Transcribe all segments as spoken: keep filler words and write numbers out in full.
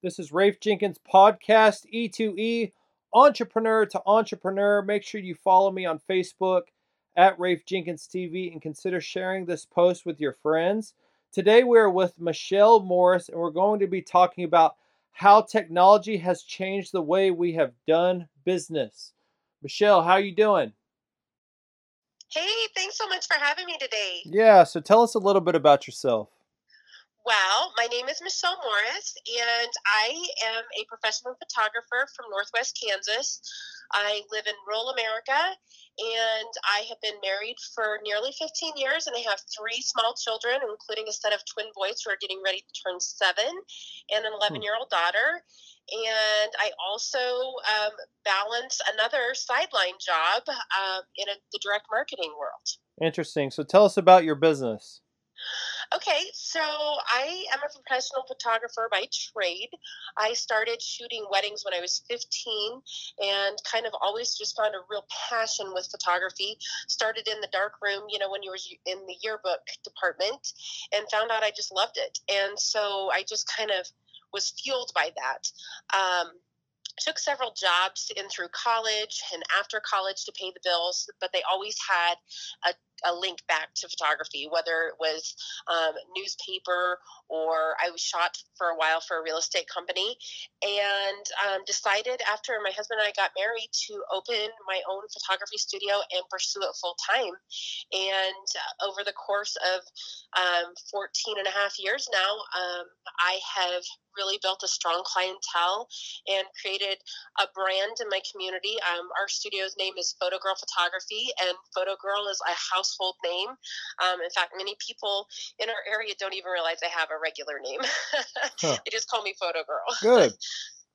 This is Rafe Jenkins Podcast, E two E, Entrepreneur to Entrepreneur. Make sure you follow me on Facebook at Rafe Jenkins T V and consider sharing this post with your friends. Today we're with Michelle Morris and we're going to be talking about how technology has changed the way we have done business. Michelle, how you doing? Hey, thanks so much for having me today. Yeah, so tell us a little bit about yourself. Well, my name is Michelle Morris, and I am a professional photographer from Northwest Kansas. I live in rural America, and I have been married for nearly fifteen years, and I have three small children, including a set of twin boys who are getting ready to turn seven, and an Hmm, eleven year old daughter. And I also um, balance another sideline job um, in a, the direct marketing world. interesting. So tell us about your business. Okay, so I am a professional photographer by trade. I started shooting weddings when I was fifteen and kind of always just found a real passion with photography. Started in the dark room, you know, when you were in the yearbook department, and found out I just loved it. And so I just kind of was fueled by that. Um, took several jobs in through college and after college to pay the bills, but they always had a, a link back to photography, whether it was um, newspaper or I was shot for a while for a real estate company, and um, decided after my husband and I got married to open my own photography studio and pursue it full time. And uh, over the course of um, fourteen and a half years now, um, I have really built a strong clientele and created a brand in my community. Um, our studio's name is Photo Girl Photography, and Photo Girl is a household name. Um, in fact, many people in our area don't even realize I have a regular name. Huh. They just call me Photo Girl. Good.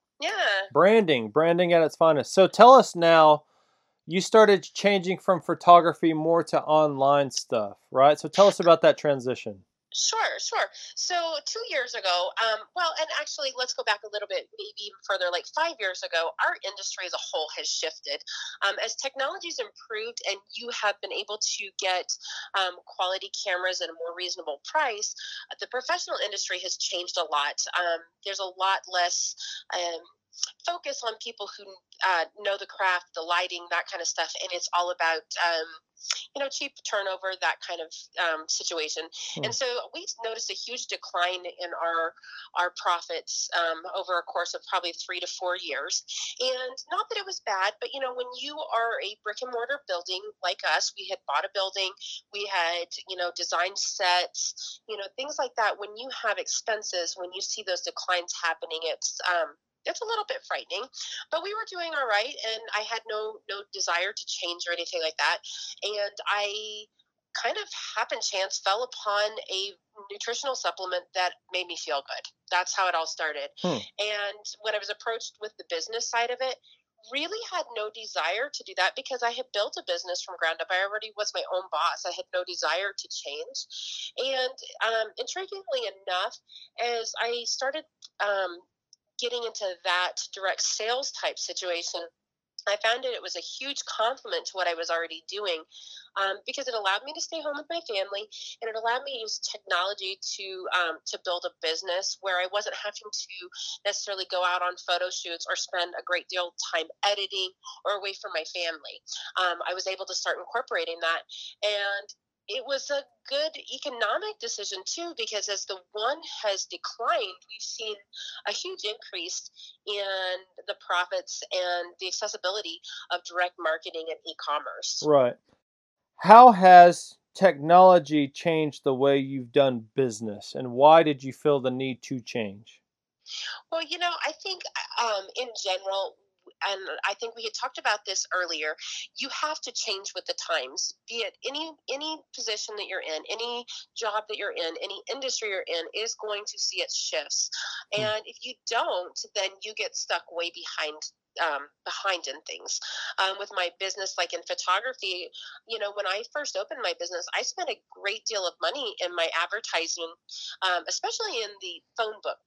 Yeah. Branding, branding at its finest. So tell us now, you started changing from photography more to online stuff, right? So tell us about that transition. Sure, sure. So two years ago, um, well, and actually, let's go back a little bit, maybe even further. Like five years ago, our industry as a whole has shifted um, as technology's improved, and you have been able to get um, quality cameras at a more reasonable price. uh, The professional industry has changed a lot. Um, there's a lot less. Um, focus on people who uh, know the craft, the lighting, that kind of stuff, and it's all about um, you know, cheap turnover, that kind of um, situation. Hmm. And so we noticed a huge decline in our our profits um, over a course of probably three to four years. And not that it was bad, but you know, when you are a brick and mortar building like us, we had bought a building, we had you know designed sets, you know, things like that. When you have expenses, when you see those declines happening, it's um, it's a little bit frightening, but we were doing all right, and I had no no desire to change or anything like that. And I kind of happen chance fell upon a nutritional supplement that made me feel good. That's how it all started. Hmm. And when I was approached with the business side of it, really had no desire to do that because I had built a business from ground up. I already was my own boss. I had no desire to change. And um, intriguingly enough, as I started um, getting into that direct sales type situation, I found it, it was a huge compliment to what I was already doing um, because it allowed me to stay home with my family, and it allowed me to use technology to um, to build a business where I wasn't having to necessarily go out on photo shoots or spend a great deal of time editing or away from my family. Um, I was able to start incorporating that, and it was a good economic decision too, because as the one has declined, we've seen a huge increase in the profits and the accessibility of direct marketing and e-commerce. Right. How has technology changed the way you've done business, and why did you feel the need to change? Well, you know, I think um, in general, and I think we had talked about this earlier, you have to change with the times, be it any any position that you're in, any job that you're in, any industry you're in is going to see its shifts. Hmm. And if you don't, then you get stuck way behind um, behind in things. Um, with my business, like in photography, you know, when I first opened my business, I spent a great deal of money in my advertising, um, especially in the phone book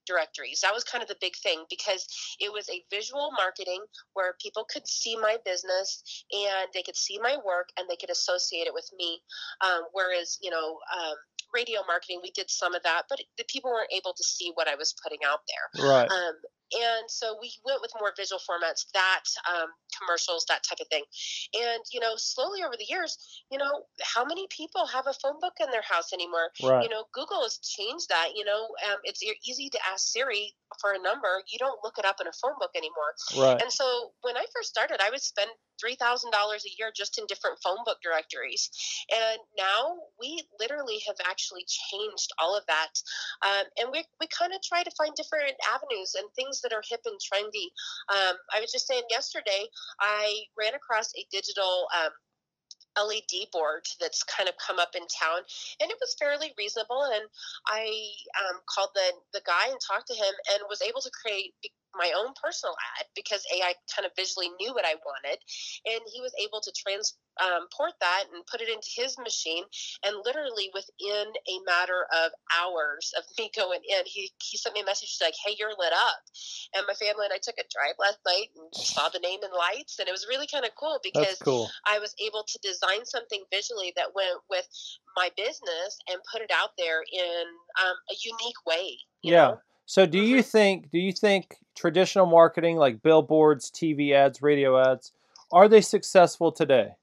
directories. That was kind of the big thing because it was a visual marketing where people could see my business and they could see my work and they could associate it with me. Um, whereas, you know, um, radio marketing, we did some of that, but the people weren't able to see what I was putting out Right. there. Um, and so we went with more visual formats, that um, commercials, that type of thing. And, you know, slowly over the years, you know, how many people have a phone book in their house anymore? Right. You know, Google has changed that. You know, um, it's e- easy to ask Siri for a number. You don't look it up in a phone book anymore. Right. And so when I first started, I would spend three thousand dollars a year just in different phone book directories. And now we literally have actually changed all of that. Um, and we, we kind of try to find different avenues and things that are hip and trendy. Um, I was just saying yesterday, I ran across a digital um, L E D board that's kind of come up in town, and it was fairly reasonable. And I um, called the the guy and talked to him, and was able to create my own personal ad because A I kind of visually knew what I wanted, and he was able to transport that and put it into his machine. And literally within a matter of hours of me going in, he he sent me a message like, "Hey, you're lit up." And my family and I took a drive last night and saw the name in lights, and it was really kind of cool That's because cool. I was able to design something visually that went with my business and put it out there in um, a unique way, you Yeah. know? So do you hmm think do you think traditional marketing like billboards, T V ads, radio ads, are they successful today?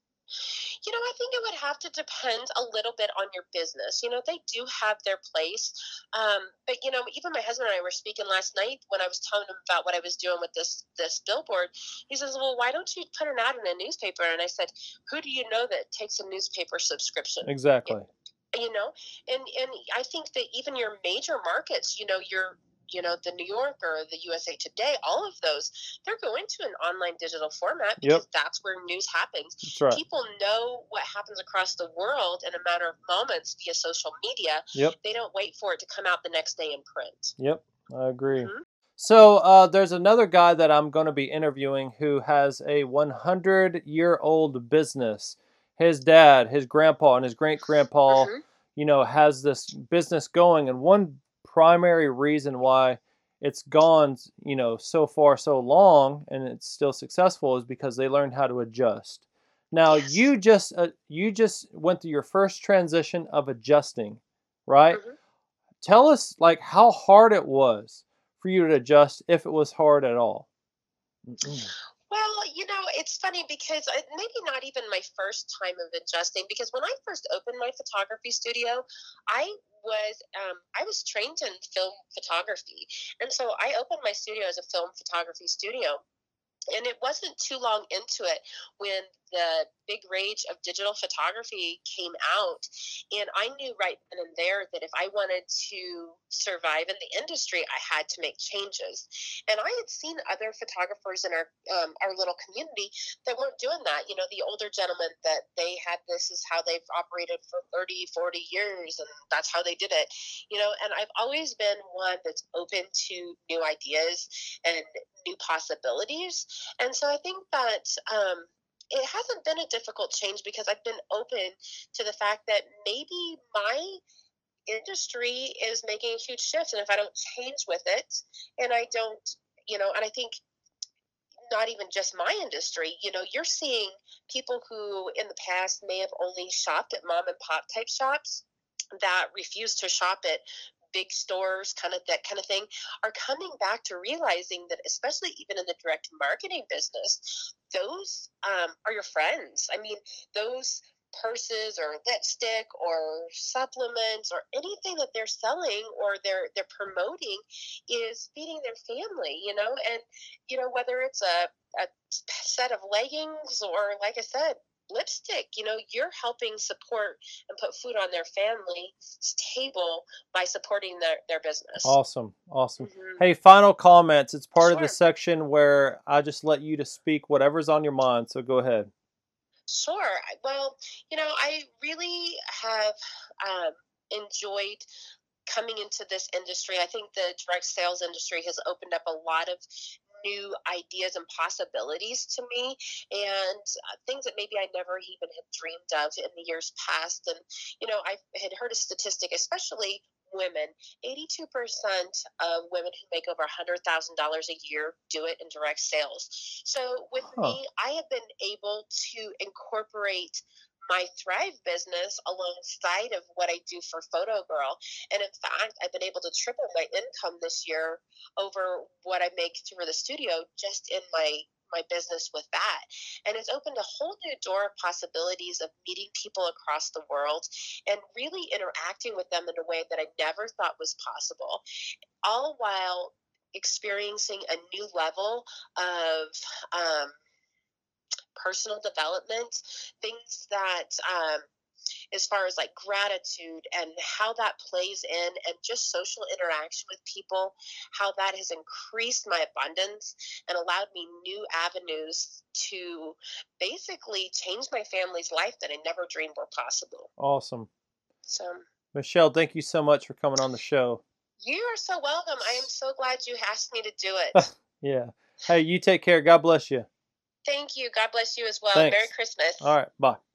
You know, I think it would have to depend a little bit on your business. You know, they do have their place. Um, but, you know, even my husband and I were speaking last night when I was telling him about what I was doing with this this billboard. He says, "Well, why don't you put an ad in a newspaper?" And I said, "Who do you know that takes a newspaper subscription?" Exactly. You know, and and I think that even your major markets, you know, your you know the New York or the U S A Today, all of those, they're going to an online digital format Yep. because that's where news happens. That's right. People know what happens across the world in a matter of moments via social media. Yep. They don't wait for it to come out the next day in print. Yep. I agree. hmm So uh, there's another guy that I'm going to be interviewing who has a one hundred year old business. His dad, his grandpa, and his great grandpa, hmm you know, has this business going. And one primary reason why it's gone, you know, so far so long and it's still successful is because they learned how to adjust. Now Yes. you just uh, you just went through your first transition of adjusting, right? hmm Tell us like how hard it was for you to adjust, if it was hard at all. Mm-mm. Well, you know, it's funny because I, maybe not even my first time of adjusting. Because when I first opened my photography studio, I was um, I was trained in film photography, and so I opened my studio as a film photography studio. And it wasn't too long into it when the big rage of digital photography came out. And I knew right then and there that if I wanted to survive in the industry, I had to make changes. And I had seen other photographers in our um, our little community that weren't doing that. You know, the older gentlemen that they had, this is how they've operated for thirty, forty years, and that's how they did it. You know, and I've always been one that's open to new ideas and new possibilities. And so I think that um, it hasn't been a difficult change because I've been open to the fact that maybe my industry is making a huge shift. And if I don't change with it, and I don't, you know, and I think not even just my industry, you know, you're seeing people who in the past may have only shopped at mom and pop type shops that refuse to shop at big stores, kind of that kind of thing, are coming back to realizing that, especially even in the direct marketing business, those um, are your friends. I mean, those purses or lipstick or supplements or anything that they're selling or they're they're promoting is feeding their family, you know. And you know, whether it's a, a set of leggings or, like I said, lipstick, you know, you're helping support and put food on their family's table by supporting their, their business. Awesome. Awesome. hmm Hey, final comments. It's part of the Sure. section where I just let you to speak whatever's on your mind. So go ahead. Sure. I- Well, you know, I really have um, enjoyed coming into this industry. I think the direct sales industry has opened up a lot of new ideas and possibilities to me, and uh, things that maybe I never even had dreamed of in the years past. And, you know, I had heard a statistic, especially women, eighty-two percent of women who make over one hundred thousand dollars a year do it in direct sales. So with Huh. me, I have been able to incorporate my Thrive business alongside of what I do for Photo Girl. And in fact, I've been able to triple my income this year over what I make through the studio just in my my business with that. And it's opened a whole new door of possibilities of meeting people across the world and really interacting with them in a way that I never thought was possible, all while experiencing a new level of um, personal development, things that um, as far as like gratitude and how that plays in, and just social interaction with people, how that has increased my abundance and allowed me new avenues to basically change my family's life that I never dreamed were possible. Awesome. So Michelle, thank you so much for coming on the show. you are so welcome. I am so glad you asked me to do it. Yeah. Hey, you take care. God bless you. Thank you. God bless you as well. Thanks. Merry Christmas. All right. Bye.